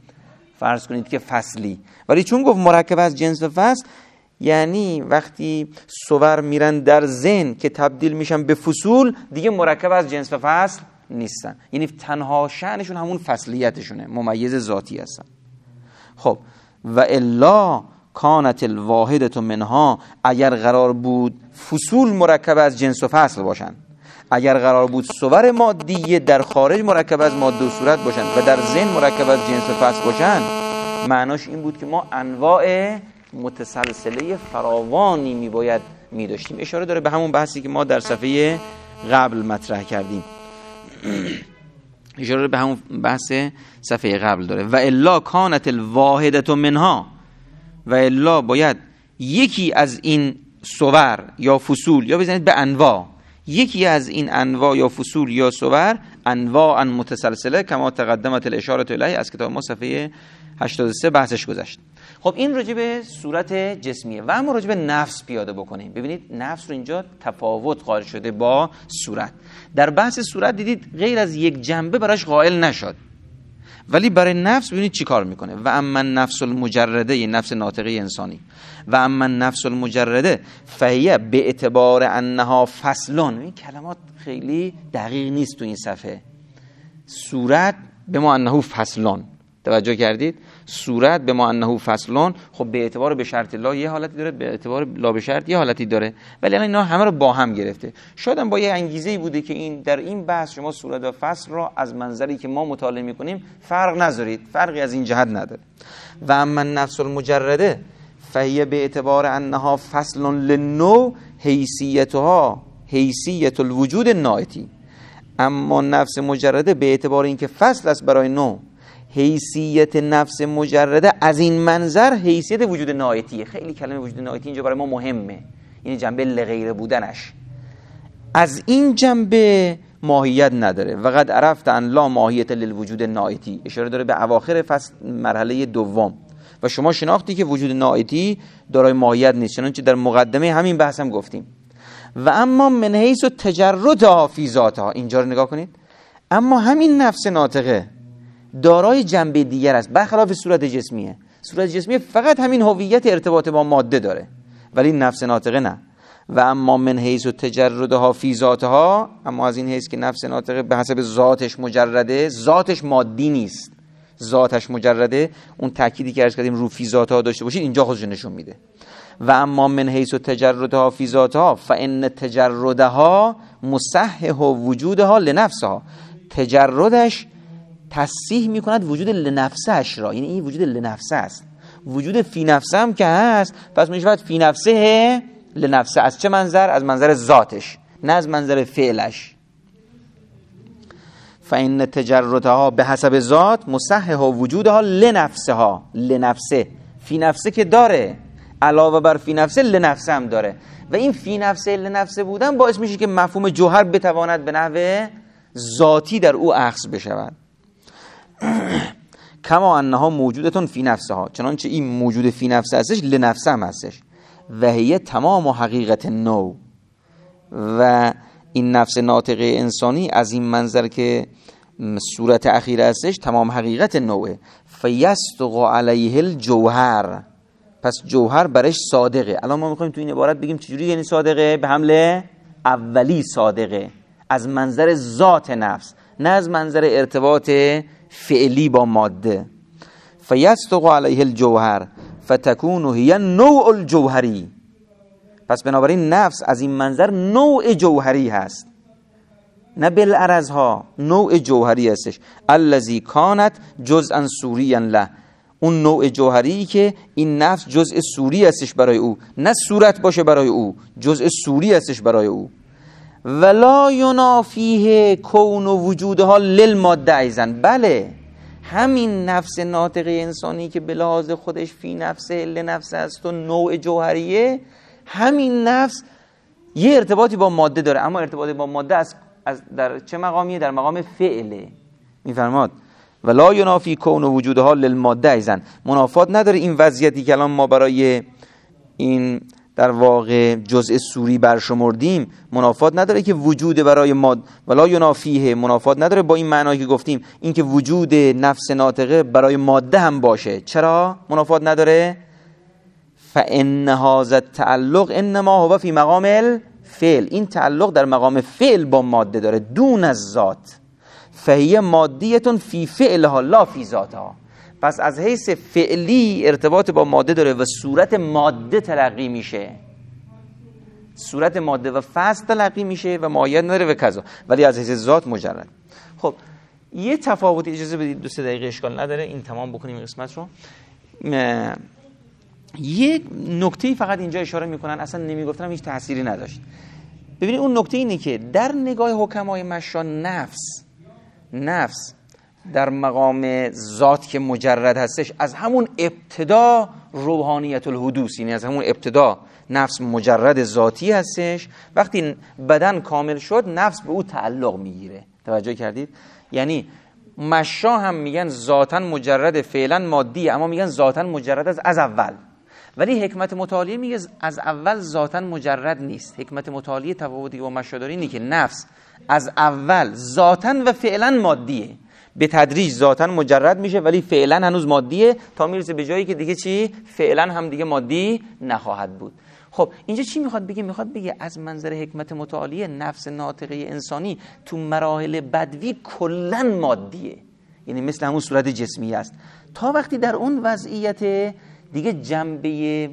فرض کنید که فصلی. ولی چون گفت مرکب از جنس و فصل، یعنی وقتی صور میرن در ذهن که تبدیل میشن به فصول، دیگه مرکب از جنس و فصل نیستن، یعنی تنها شأنشون همون فصلیتشونه، ممیز ذاتی هستن. خب و الا کانت الواحدة منها، اگر قرار بود فصول مرکب از جنس و فصل باشن، اگر قرار بود صور مادیه در خارج مرکب از ماده و صورت باشن و در ذهن مرکب از جنس و فصل باشن، معناش این بود که ما انواع متسلسله فراوانی میباید میداشتیم. اشاره داره به همون بحثی که ما در صفحه قبل مطرح کردیم، اشاره به همون بحث صفحه قبل داره. و الا کانت الواحدة منها، و الا باید یکی از این صور یا فصول، یا بزنید به انواع، یکی از این انواع یا فصول یا صور انواعا متسلسله کما تقدمت الاشاره الیه، از کتاب ما صفحه هشتاد و سه بحثش گذشت. خب این راجع به صورت جسمیه. و اما راجع به نفس پیاده بکنیم. ببینید نفس رو اینجا تفاوت قائل شده با صورت. در بحث صورت دیدید غیر از یک جنبه براش قائل نشد، ولی برای نفس ببینید چی کار میکنه. و اما نفس المجرده، یه نفس ناطقه انسانی، و اما نفس المجرده فهیه به اعتبار انها فصلون. این کلمات خیلی دقیق نیست تو این صفحه. صورت به ما انه فصلون، توجه کردید؟ صورت به ما انه فصلون، خب به اعتبار به شرط لا یه حالتی داره، به اعتبار لا به شرط یه حالتی داره، ولی الان اینا همه رو با هم گرفته. شاید هم با یه انگیزه‌ای بوده که این در این بحث شما صورت و فصل را از منظری که ما مطالعه می‌کنیم فرق نذارید، فرقی از این جهت نداره. و اما نفس المجرده فهیه به اعتبار انها فصل للنوع حیثیتها حیثیت الوجود النائتی. اما نفس مجرده به اعتبار اینکه فصل است برای نوع، حیثیت نفس مجرده از این منظر حیثیت وجود نائتیه. خیلی کلمه وجود نائتی اینجا برای ما مهمه، یعنی جنبه لغیر بودنش از این جنبه ماهیت نداره. و قد عرفت ان لا ماهیت للوجود نائتی، اشاره داره به اواخر فصل مرحله دوم. و شما شناختی که وجود نائتی دارای ماهیت نیست، چنانچه در مقدمه همین بحث هم گفتیم. و اما من حیث تجردها فی ذاتها، اینجا رو نگاه کنید، اما همین نفس ناطقه دارای جنبه دیگر است برخلاف صورت جسمیه. صورت جسمیه فقط همین هویت ارتباط با ماده داره، ولی نفس ناطقه نه. و اما من حیث تجردها فی ذاتها، اما از این حیث که نفس ناطقه به حسب ذاتش مجرده، ذاتش مادی نیست، ذاتش مجرده، اون تأکیدی که عرض کردیم رو فی ذاتها داشته باشید اینجا خودش نشون میده. و اما من حیث تجردها فی ذاتها فان تجردها مصحح وجودها لنفسها، تجردش تصحیح میکند وجود لنفسش را، یعنی این وجود لنفسه است. وجود فی نفسه هم که هست، پس میشه فی نفسه لنفسه. از چه منظر؟ از منظر ذاتش، نه از منظر فعلش. فإن تجردها به حسب ذات مصحح وجودها لنفسها، لنفسه، فی نفسه که داره، علاوه بر فی نفسه لنفسه هم داره. و این فی نفسه لنفسه بودن باعث میشه که مفهوم جوهر بتواند به نحو ذاتی در او اخذ بشود. کما انها موجودتون فی نفسها، چنانچه این موجود فی نفسه هستش لنفسه هم هستش. و هی تمام و حقیقت نو، و این نفس ناطقه انسانی از این منظر که صورت اخیر هستش تمام حقیقت نوعه. فیصدق علیه الجوهر، پس جوهر برش صادقه. الان ما میخوایم تو این عبارت بگیم چجوری یعنی صادقه؟ به حمله اولی صادقه، از منظر ذات نفس، نه از منظر ارتباط فعلی با ماده. فیصدق علیه الجوهر فتکون هی نوع الجوهری، پس بنابراین نفس از این منظر نوع جوهری هست، نه بالعرضها، نوع جوهری هستش. الذی کانت جزءا صوریا له، اون نوع جوهری که این نفس جزء صوری هستش برای او، نه صورت باشه برای او، جزء صوری هستش برای او. ولا ینافیه کون و وجودها للماده ایزن، بله همین نفس ناطقه انسانی که به لحاظ خودش فی نفسه لنفسه است و نوع جوهریه، همین نفس یه ارتباطی با ماده داره، اما ارتباطی با ماده از, از در چه مقامیه؟ در مقام فعله. میفرماد ولا ینافی کون و وجودها للماده ایزن، منافات نداره این وضعیتی که الان ما برای این در واقع جزء سوری برشمردیم، منافات نداره که وجود برای ماده، ولا ینافیه، منافات نداره با این معنایی که گفتیم، این که وجود نفس ناطقه برای ماده هم باشه. چرا منافات نداره؟ فان هذا التعلق انما هو فی مقام الفعل، این تعلق در مقام فعل با ماده داره دون از ذات. فهی مادیتون فی فعلها لا فی ذاتها، پس از حیث فعلی ارتباط با ماده داره و صورت ماده تلقی میشه، صورت ماده و فصل تلقی میشه و ماهیت نداره و کذا، ولی از حیث ذات مجرد. خب یه تفاوتی، اجازه بدید دو سه دقیقه اشکال نداره این تمام بکنیم این قسمت رو. یه نکته فقط اینجا اشاره میکنن، اصلا نمیگفتن هیچ تأثیری نداشت. ببینید اون نکته اینه که در نگاه حکمای مشا نفس نفس در مقام ذات که مجرد هستش از همون ابتدا روحانیت الحدوث، یعنی از همون ابتدا نفس مجرد ذاتی هستش. وقتی بدن کامل شد نفس به او تعلق میگیره. توجه کردید؟ یعنی مشا هم میگن ذاتن مجرد فعلا مادی، اما میگن ذاتن مجرد از از اول. ولی حکمت متعالیه میگه از اول ذاتن مجرد نیست. حکمت متعالیه تفاوتی با مشا داره اینه که نفس از اول ذاتن و فعلا مادیه. به تدریج ذاتاً مجرد میشه ولی فعلا هنوز مادیه، تا میرسه به جایی که دیگه چی؟ فعلا هم دیگه مادی نخواهد بود. خب اینجا چی میخواد بگه؟ میخواد بگه از منظر حکمت متعالیه نفس ناطقه انسانی تو مراحل بدوی کلاً مادیه، یعنی مثل همون صورت جسمی است، تا وقتی در اون وضعیت دیگه جنبه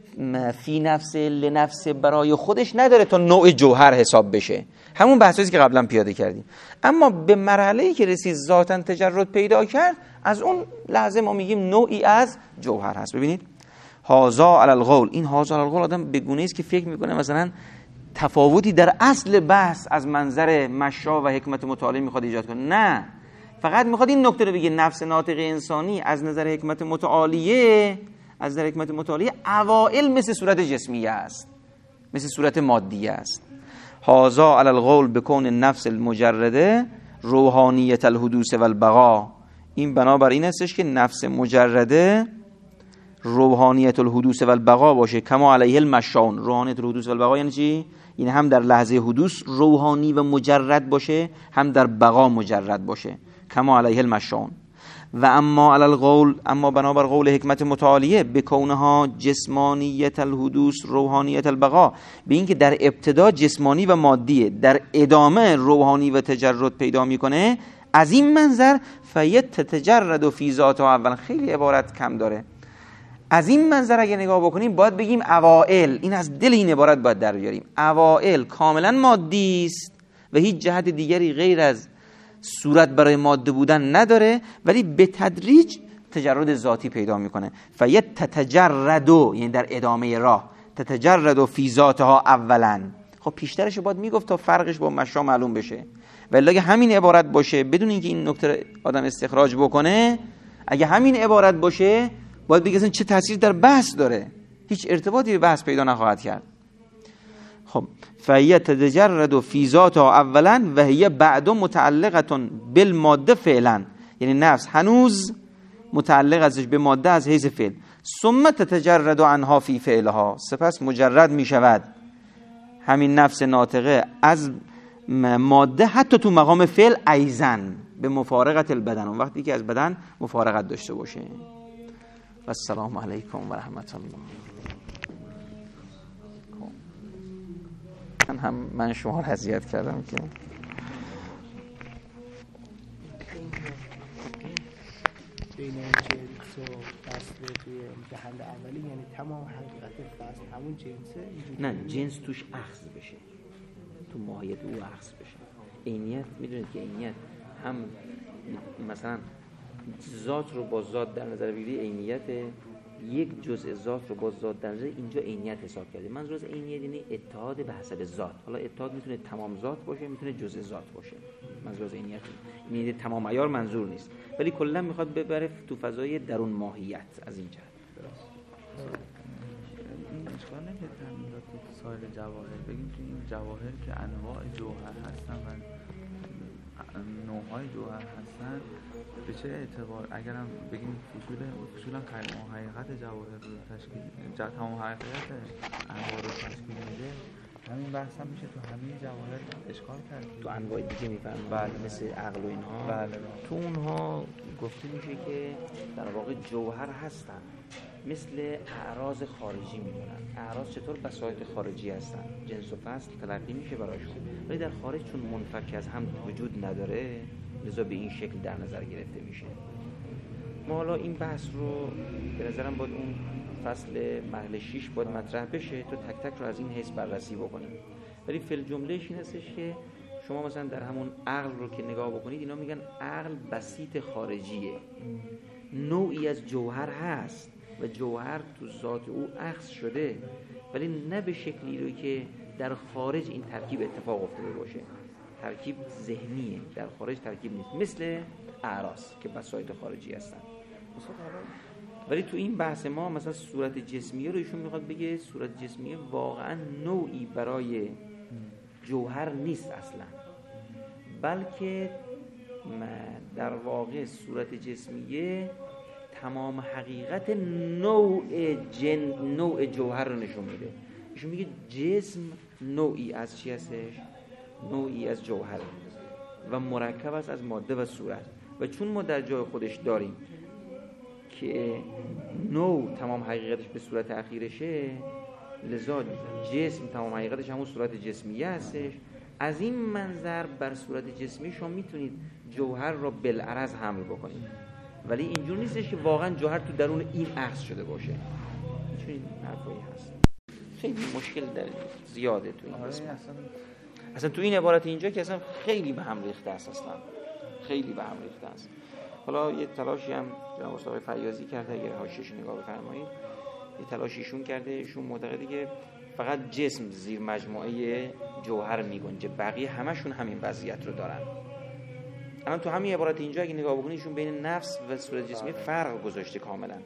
فی نفس لنفس برای خودش نداره تا نوع جوهر حساب بشه، همون بحثی که قبلا پیاده کردیم. اما به مرحله‌ای که رسید ذاتاً تجرد پیدا کرد، از اون لحظه ما میگیم نوعی از جوهر هست. ببینید هازا علی القول، این هازا علی القول آدم به گونه‌ای است که فکر میکنه مثلا تفاوتی در اصل بحث از منظر مشا و حکمت متعالی میخواد ایجاد کنه، نه، فقط میخواد این نکته رو بگه نفس ناطق انسانی از نظر حکمت متعالیه، از نظر حکمت متعالیه اوائل مثل صورت جسمیه است، مثل صورت مادیه است. هازا علی القول بکون نفس المجرده روحانیت الحدوث و البقا، این بنابر این استش که نفس مجرده روحانیت الحدوث و البقا باشه، کما علیه المشاون. روحانیت الحدوث و البقا یعنی چی؟ این هم در لحظه حدوث روحانی و مجرد باشه، هم در بقا مجرد باشه، کما علیه المشاون. و اما علی القول، اما بنابر قول حکمت متعالیه بکونها جسمانیت الحدوث روحانیت البقا، به این که در ابتدا جسمانی و مادیه، در ادامه روحانی و تجرد پیدا میکنه، از این منظر فیت تجرد و فی ذاتها اول. خیلی عبارت کم داره. از این منظر اگه نگاه بکنیم باید بگیم اوائل، این از دل این عبارت باید در بیاریم، اوائل کاملا مادی است و هیچ جهت دیگری غیر از صورت برای ماده بودن نداره، ولی به تدریج تجرد ذاتی پیدا میکنه. فیت تتجردو، یعنی در ادامه راه، تتجردو فی ذاتها اولا. خب پیشترش باید میگفت تا فرقش با مشا معلوم بشه، ولی اگه همین عبارت باشه بدون اینکه این نکته آدم استخراج بکنه، اگه همین عبارت باشه باید بگیم چه تاثیر در بحث داره، هیچ ارتباطی به بحث پیدا نخواهد کرد. خب فهیه تتجرد فی ذاتها اولا و هی بعد متعلقه بالماده فعلا، یعنی نفس هنوز متعلق ازش به ماده از حیث فعل، ثم تتجرد عنها فی فعلها، سپس مجرد می شود همین نفس ناطقه از ماده حتی تو مقام فعل ایزن به مفارقت البدن، اون وقتی که از بدن مفارقت داشته باشه. و السلام علیکم و رحمت الله. من هم من شما رو اذیت کردم که بین جنس و فصل توی امتحان اولی، یعنی تمام حقیقت فصل همون جنسه؟ نه، جنس توش اخذ بشه، تو ماهیت او اخذ بشه. عینیت میدونید که عینیت هم مثلا ذات رو با ذات در نظر بگیری عینیت، یک جزء ذات رو با ذات در نظر، اینجا عینیت حساب کردیم. منظور از عینیت یعنی اتحاد به حسب ذات. حالا اتحاد میتونه تمام ذات باشه، میتونه جزء ذات باشه. منظور از عینیت یعنی تمام عیار منظور نیست، ولی کلا میخواد ببره تو فضای درون ماهیت. از این جهت این اشکال نمیاد تمیزات تو سایر جواهر بگیم که این جواهر که انواع جوهر هستن و نوعهای جوهر هستن، به چه اعتبار اگرم بگیم فصول فصولا تمام حقیقت جواهر رو تشکیل تمام حقیقت انواع رو تشکیل میده، همین بحث هم میشه تو همین جواهر اشکال کرد. تو انواع دیگه میفهمیم، بله، مثل عقل و اینها. بله. تو اونها گفته میشه که در واقع جوهر هستن، مثل اعراض خارجی میمونن. اعراض چطور؟ بساط خارجی هستن، جنس و فصل تلقی میشه براشون، ولی در خارج چون منفک از هم وجود نداره، لذا به این شکل در نظر گرفته میشه. ما حالا این بحث رو به نظرم باید اون فصل مرحله شش باید مطرح بشه تو تک تک رو از این حیث بررسی بکنیم، ولی فی الجملهش این هستش که شما مثلا در همون عقل رو که نگاه بکنید، اینا میگن عقل بسیط خارجیه، نوعی از جوهر هست و جوهر تو ذات او اخذ شده، ولی نه به شکلی رو که در خارج این ترکیب اتفاق افتاده باشه. ترکیب ذهنیه، در خارج ترکیب نیست، مثل اعراض که بساط خارجی هستن. ولی تو این بحث ما مثلا صورت جسمیه رو ایشون میخواد بگه صورت جسمیه واقعا نوعی برای جوهر نیست اصلا، بلکه در واقع صورت جسمیه تمام حقیقت نوع جن نوع جوهر رو نشون میده. ایشون میگه جسم نوعی از چی هستش؟ نوعی از جوهر و مرکب است از ماده و صورت. و چون ما در جای خودش داریم که نوع تمام حقیقتش به صورت اخیرشه، لذا جسم تمام حقیقتش همون صورت جسمیه هستش. از این منظر بر صورت جسمی شما میتونید جوهر را بالعرض حمل بکنید، ولی اینجور نیستش که واقعا جوهر تو درون این اخذ شده باشه. چون این حرفایی هست خیلی مشکل در زیاده تو این قسمت. اصلا اصلا تو این عبارت اینجا که اصلا خیلی به هم ریخته است، اصلا خیلی به هم ریخته است. حالا یه تلاشی هم جناب استاد فیاضی کرده، اگه حاشیه‌اش نگاه بفرمایید، یه تلاشی ایشون کرده. ایشون معتقده که فقط جسم زیر مجموعه جوهر میگنجه، بقیه همشون همین وضعیت رو دارن. الان تو همین عبارت اینجا اگه نگاه بکنید، ایشون بین نفس و صورت جسمی فرق گذاشته کاملا.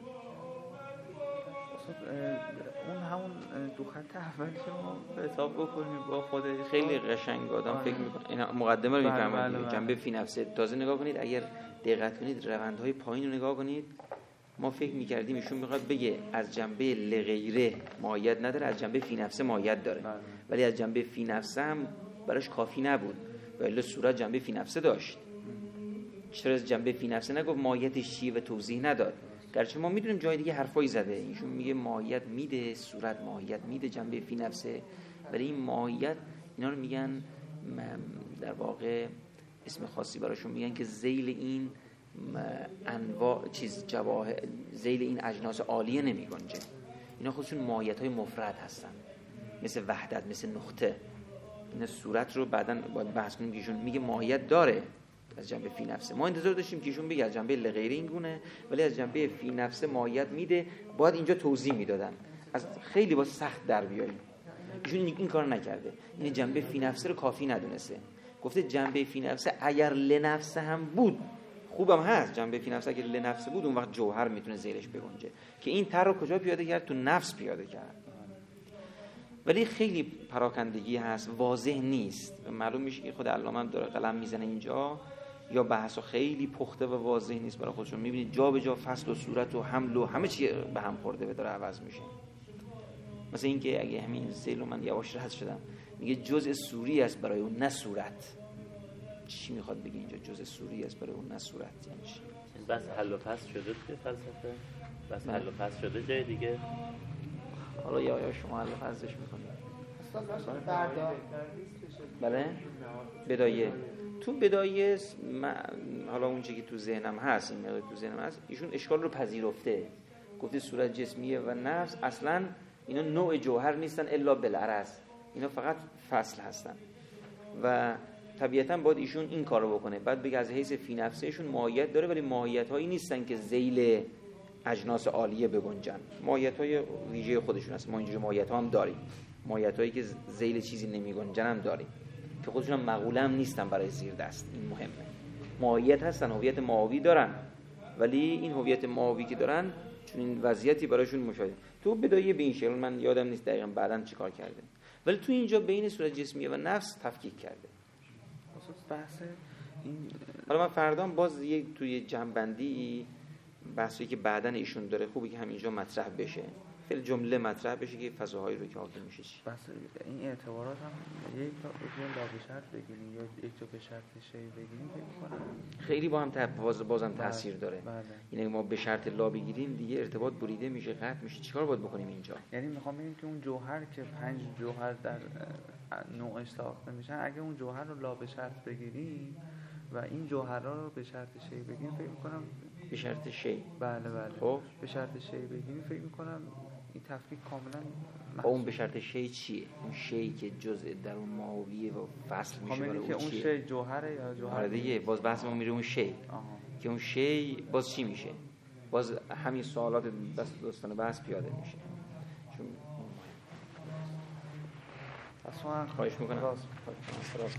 اون همون دو خط اول که ما به حساب بکنیم با خود خیلی قشنگ آدم فکر میکنه. اینا مقدمه رو میفهمید، جنبه فی نفسه. تازه نگاه کنید، اگر دقت کنید روندهای پایین رو نگاه کنید، ما فکر میکردیم ایشون میخواد بگه از جنبه لغیره ماهیت نداره، از جنبه فی نفسه ماهیت داره. بله. ولی از جنبه فی نفسه هم براش کافی نبود، ولی صورت جنبه فی نفسه داشت. چرا از جنبه فی نفسه نگفت ماهیتش چیه و توضیح نداد؟ گرچه ما میدونیم جای دیگه حرفایی زده، ایشون میگه ماهیت میده، صورت ماهیت میده جنبه فی نفسه، ولی این ماهیت اینا رو میگن در واقع اسم خاصی براشون میگن که ذیل این انواع چیز جواهر، ذیل این اجناس عالیه نمیگنجه. اینا خودشون ماهیت های مفرد هستن، مثل وحدت، مثل نقطه. این صورت رو بعداً باید بحث کنیم که ایشون میگه ماهیت داره از جنبه فی نفسه. ما انتظار داشتیم که ایشون بگه از جنبه لغیره این گونه، ولی از جنبه فی نفسه ماهیت میده. باید اینجا توضیح میدادن، از خیلی با سخت در بیاریم. ایشون این کار نکرده، این جنبه فی نفسه رو کافی ندونسته. گفته جنبه فی نفسه اگر لنفسه هم بود خوبم هست، جنبه فی نفسه اگر لنفسه بود اون وقت جوهر میتونه زیرش بگنجه. که این طرح رو کجا پیاده کرد؟ تو نفس پیاده کرد. ولی خیلی پراکندگی هست، واضح نیست. معلوم میشه که خود علامه هم داره قلم میزنه اینجا، یا بحث خیلی پخته و واضح نیست برای خودشون. میبینید جا به جا فصل و صورت و حمل و همه چی به هم خورده و داره عوض میشه. مثلا اینکه اگه همین سیل من یواش رد شدم، میگه جزء سوری است برای اون نه صورت. چی میخواد بگه اینجا جزء سوری است برای اون نه صورت؟ یعنی چی؟ بس حل و فصل شده توی فلسفه، بس حل و فصل شده جای دیگه. حالا یا یا شما حل و فصلش میکنید. بله بدایه تو بدایه حالا اون چیزی که تو ذهنم هست، این مقدار تو ذهنم هست، ایشون اشکال رو پذیرفته. گفته صورت جسمیه و نفس اصلا اینا نوع جوهر نیستن الا بالعرض، اینا فقط فصل هستن و طبیعتاً باید ایشون این کارو بکنه. بعد بگه از حیث فی نفسهشون ماهیت داره، ولی ماهیت هایی نیستن که ذیل اجناس عالیه بگنجن. ماهیت های ویژه خودشون هست. ما اینجوری ماهیت ها هم داریم، ماهیت هایی که ذیل چیزی نمیگنجن هم داریم که خودشون هم مقوله هم نیستن برای زیر دست. این مهمه. ماهیت هستن، هویت ماهوی دارن، ولی این هویت ماهوی که دارن چون این وضعیتی براشون مشاهده. تو بدایه به این شکل من یادم نیست دقیقاً بعداً چیکار کرده، ولی تو اینجا بین صورت جسمیه و نفس تفکیک کرده. بحث این حالا من فردا باز یه توی جنبندی بحثی که بعداً ایشون داره خوبه که همینجا مطرح بشه، خیلی جمله مطرح بشه که فضاهایی رو که حاکم میشه. بس این اعتبارات هم یک تا یک به شرط بگیریم یا یک تا به شرط شی بگیریم فکر می‌کنم خیلی با هم باز بازم تاثیر داره. بله. یعنی ما به شرط لا بگیریم دیگه ارتباط بریده میشه، قطع میشه. چیکار باید بکنیم اینجا؟ یعنی میخوام بگم که اون جوهر که پنج جوهر در نوعش ساخته میشن، اگه اون جوهر رو لا به شرط بگیریم و این جوهرها رو به شرط شی بگیریم فکر می‌کنم به شرط شی. بله بله. خب به شرط شی بگیریم فکر می‌کنم این تفکیک کاملا اون به شرط شی چیه؟ اون شی که جزء در اون ماهویه و فصل میشه برای اون اون چیه؟ اون شی جوهره یا جوهر دیگه؟ باز بحث ما میره اون شی. آها. که اون شی باز چی میشه؟ باز همین سوالات بس دوستانه بحث پیاده میشه. چون اصلا خواهش میکنم